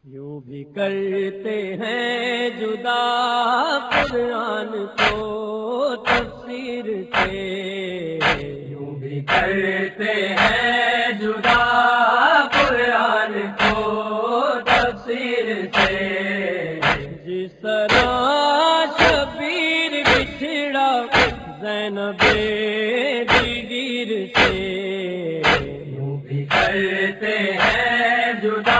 یوں بھی کرتے ہیں جدا قرآن کو تفسیر سے، یوں بھی کرتے ہیں جدا قرآن کو تفسیر سے، جس طرح شبیر بچھڑا زینب دیگر سے، یوں بھی کرتے ہیں جدا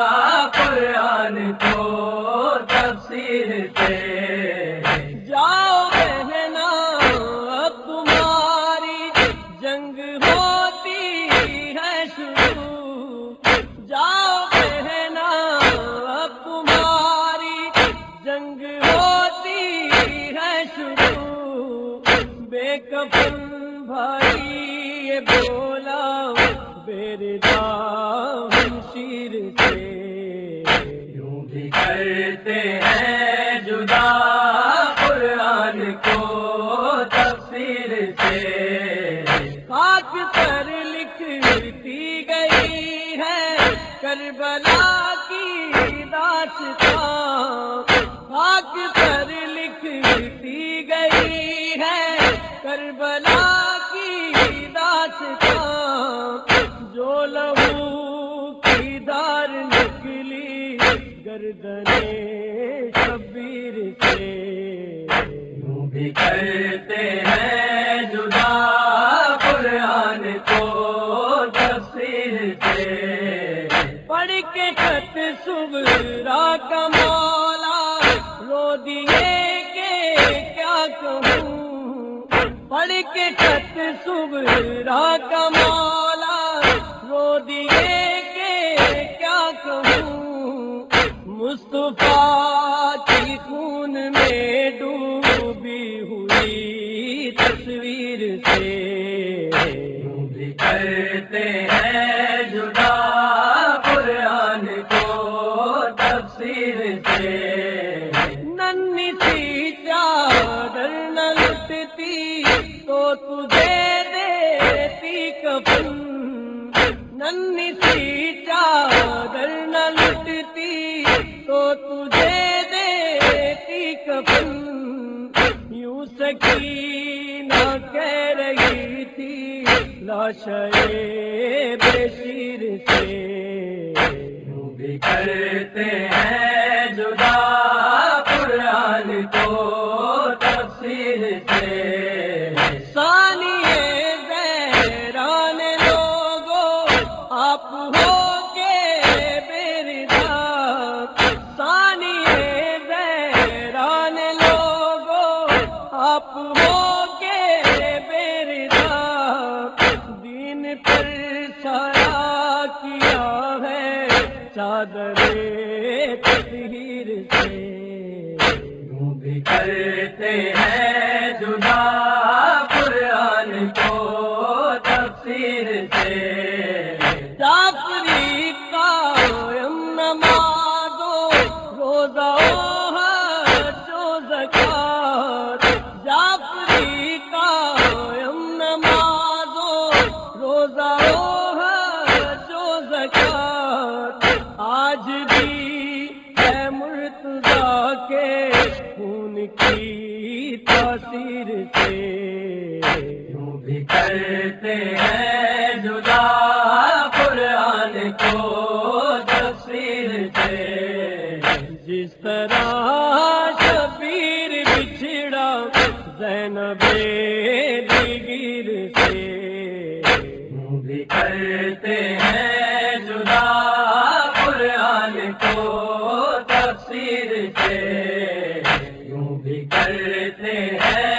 قرآن کو تفسیر سے، جاؤ بہنا اب تمہاری جنگ ہوتی ہے شروع، جاؤ بہنا اب تمہاری جنگ ہوتی ہے شروع، بے کفن بھائی یہ بولا بیردا شمشیر سے، یوں بھی کرتے ہیں جدا قرآن کو تفسیر سے، خاک پر لکھتی گئی ہے کربلا کی داستان، خاک پر لکھتی گئی ہے کربلا کی داستان، جو لہو کی دار نکلی گردنے شبیر سے، یوں بھی کرتے ہیں جدا قرآن کو تفسیر سے، پڑھ کے خط صغرا کا مولا رو دیے کہ کیا کہوں، پڑھ کے خط صغرا کا مولا رو دیے کہ کیا کہوں، مصطفیٰ کی خون میں ڈوبی ہوئی تصویر سے، یوں بھی کرتے ہیں جدا قرآن کو تفسیر سے، ننھی سی چادر نہ لٹتی تو تجھے دیتی کفن، ننھی سی چادر نہ لٹتی تو تجھے دیتی کفن، یوں سکینہ کہہ رہی تھی لاشے بشیر سے، یوں بھی کرتے ہیں جدا قرآن کو تفسیر سے، ثانیے زہران لوگو آپ ہو کے بیردار، ثانیے زہران لوگو آپ ہو کے بیردار، دین پر سایہ کیا ہے چادر تطہیر سے، یوں بھی کرتے ہیں جدا قرآن کو تفسیر سے، جعفری قائم نمازو روزہ و حج و زکات، جعفری قائم نمازو روزہ و حج و زکات، آج بھی ہے مرتضیٰ کے خون کی تاثیر سے، یوں بھی کرتے ہیں جدا قرآن کو تفسیر سے، جس طرح شبیر بچھڑا زینب دیگر سے، یوں بھی کرتے ہیں جدا قرآن کو تفسیر سے، یوں بھی کرتے ہیں